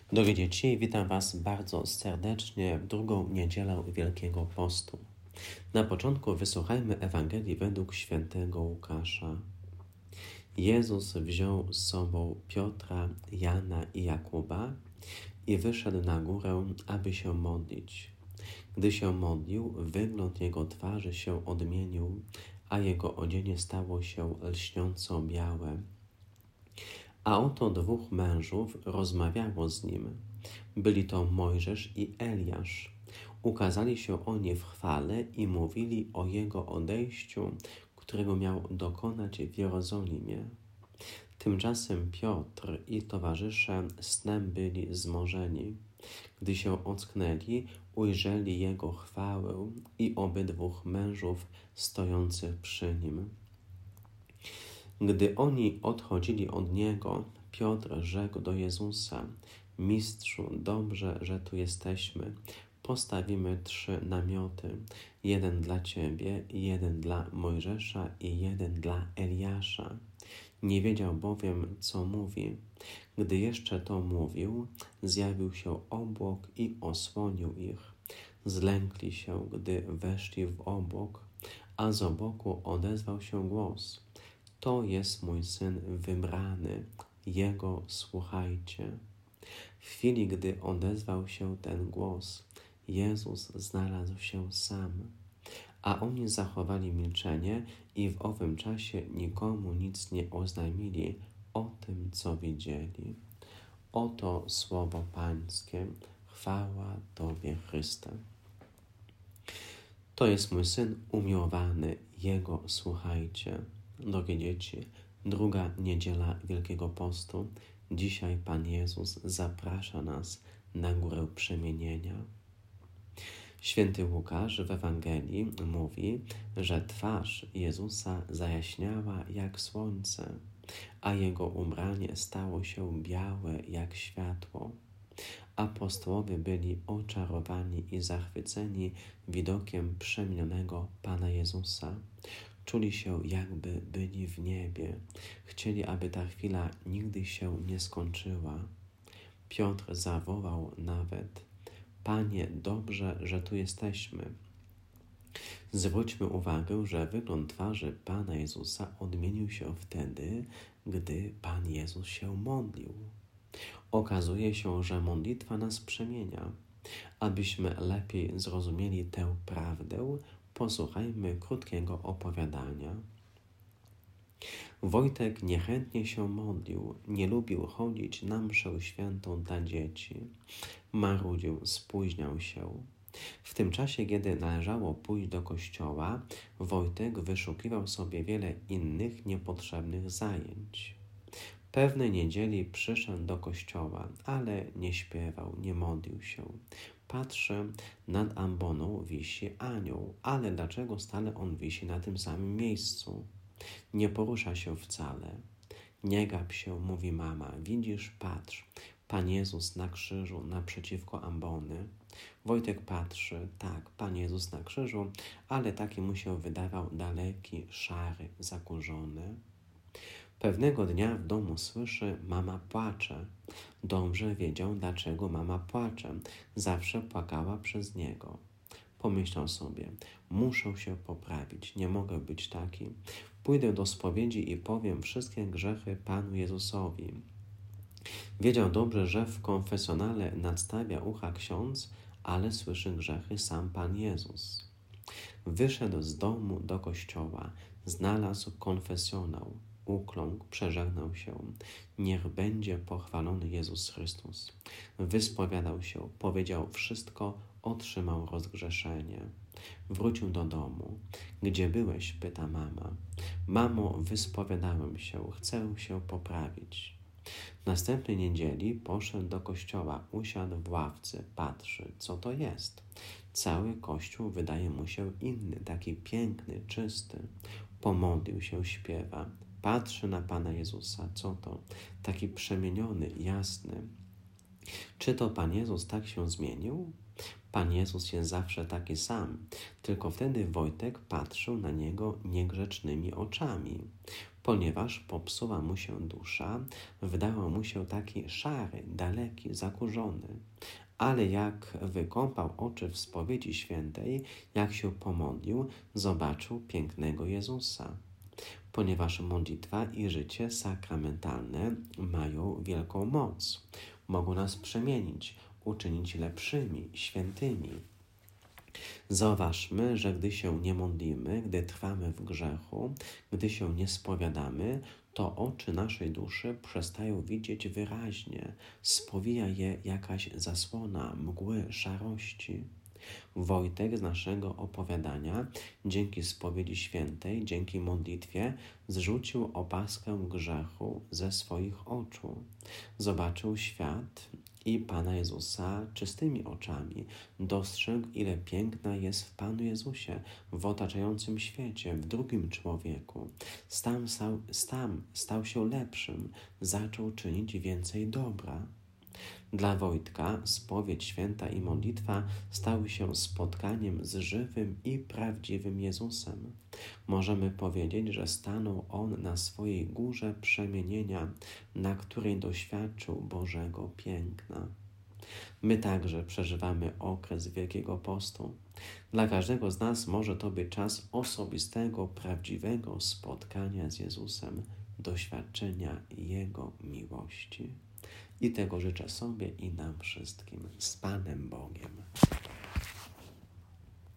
Drogie dzieci, witam Was bardzo serdecznie w drugą niedzielę Wielkiego Postu. Na początku wysłuchajmy Ewangelii według świętego Łukasza. Jezus wziął z sobą Piotra, Jana i Jakuba i wyszedł na górę, aby się modlić. Gdy się modlił, wygląd jego twarzy się odmienił, a jego odzienie stało się lśniąco białe. A oto dwóch mężów rozmawiało z nim. Byli to Mojżesz i Eliasz. Ukazali się oni w chwale i mówili o jego odejściu, którego miał dokonać w Jerozolimie. Tymczasem Piotr i towarzysze snem byli zmorzeni. Gdy się ocknęli, ujrzeli jego chwałę i obydwóch mężów stojących przy nim. Gdy oni odchodzili od niego, Piotr rzekł do Jezusa: Mistrzu, dobrze, że tu jesteśmy. Postawimy 3 namioty, jeden dla Ciebie, jeden dla Mojżesza i jeden dla Eliasza. Nie wiedział bowiem, co mówi. Gdy jeszcze to mówił, zjawił się obłok i osłonił ich. Zlękli się, gdy weszli w obłok, a z obłoku odezwał się głos: To jest mój Syn wybrany, Jego słuchajcie. W chwili, gdy odezwał się ten głos, Jezus znalazł się sam, a oni zachowali milczenie i w owym czasie nikomu nic nie oznajmili o tym, co widzieli. Oto słowo Pańskie, chwała Tobie, Chryste. To jest mój Syn umiłowany, Jego słuchajcie. Drogie dzieci, druga niedziela Wielkiego Postu. Dzisiaj Pan Jezus zaprasza nas na górę przemienienia. Święty Łukasz w Ewangelii mówi, że twarz Jezusa zajaśniała jak słońce, a Jego ubranie stało się białe jak światło. Apostołowie byli oczarowani i zachwyceni widokiem przemienionego Pana Jezusa. Czuli się, jakby byli w niebie. Chcieli, aby ta chwila nigdy się nie skończyła. Piotr zawołał nawet: Panie, dobrze, że tu jesteśmy. Zwróćmy uwagę, że wygląd twarzy Pana Jezusa odmienił się wtedy, gdy Pan Jezus się modlił. Okazuje się, że modlitwa nas przemienia. Abyśmy lepiej zrozumieli tę prawdę, posłuchajmy krótkiego opowiadania. Wojtek niechętnie się modlił, nie lubił chodzić na mszę świętą dla dzieci. Marudził, spóźniał się. W tym czasie, kiedy należało pójść do kościoła, Wojtek wyszukiwał sobie wiele innych niepotrzebnych zajęć. Pewnej niedzieli przyszedł do kościoła, ale nie śpiewał, nie modlił się. Patrzy, nad amboną wisi anioł, ale dlaczego stale on wisi na tym samym miejscu? Nie porusza się wcale. Nie gap się, mówi mama. Widzisz, patrz, Pan Jezus na krzyżu naprzeciwko ambony. Wojtek patrzy, tak, Pan Jezus na krzyżu, ale taki mu się wydawał daleki, szary, zakurzony. Pewnego dnia w domu słyszy, mama płacze. Dobrze wiedział, dlaczego mama płacze. Zawsze płakała przez niego. Pomyślał sobie, muszę się poprawić, nie mogę być taki. Pójdę do spowiedzi i powiem wszystkie grzechy Panu Jezusowi. Wiedział dobrze, że w konfesjonale nadstawia ucha ksiądz, ale słyszy grzechy sam Pan Jezus. Wyszedł z domu do kościoła, znalazł konfesjonał. Ukląkł, przeżegnał się. Niech będzie pochwalony Jezus Chrystus. Wyspowiadał się, powiedział wszystko, otrzymał rozgrzeszenie. Wrócił do domu. Gdzie byłeś? Pyta mama. Mamo, wyspowiadałem się, chcę się poprawić. Następnej niedzieli poszedł do kościoła, usiadł w ławce, patrzy, co to jest. Cały kościół wydaje mu się inny, taki piękny, czysty. Pomodlił się, śpiewa. Patrzy na Pana Jezusa, co to? Taki przemieniony, jasny. Czy to Pan Jezus tak się zmienił? Pan Jezus jest zawsze taki sam, tylko wtedy Wojtek patrzył na Niego niegrzecznymi oczami. ponieważ popsuła mu się dusza, wydał mu się taki szary, daleki, zakurzony. Ale jak wykąpał oczy w spowiedzi świętej, jak się pomodlił, zobaczył pięknego Jezusa. Ponieważ modlitwa i życie sakramentalne mają wielką moc, mogą nas przemienić, uczynić lepszymi, świętymi. Zauważmy, że gdy się nie modlimy, gdy trwamy w grzechu, gdy się nie spowiadamy, to oczy naszej duszy przestają widzieć wyraźnie, spowija je jakaś zasłona, mgły, szarości. Wojtek z naszego opowiadania, dzięki spowiedzi świętej, dzięki modlitwie, zrzucił opaskę grzechu ze swoich oczu. Zobaczył świat i Pana Jezusa czystymi oczami. Dostrzegł, ile piękna jest w Panu Jezusie, w otaczającym świecie, w drugim człowieku. Stał się lepszym, zaczął czynić więcej dobra. Dla Wojtka spowiedź święta i modlitwa stały się spotkaniem z żywym i prawdziwym Jezusem. Możemy powiedzieć, że stanął On na swojej górze przemienienia, na której doświadczył Bożego piękna. My także przeżywamy okres Wielkiego Postu. Dla każdego z nas może to być czas osobistego, prawdziwego spotkania z Jezusem, doświadczenia Jego miłości. I tego życzę sobie i nam wszystkim z Panem Bogiem.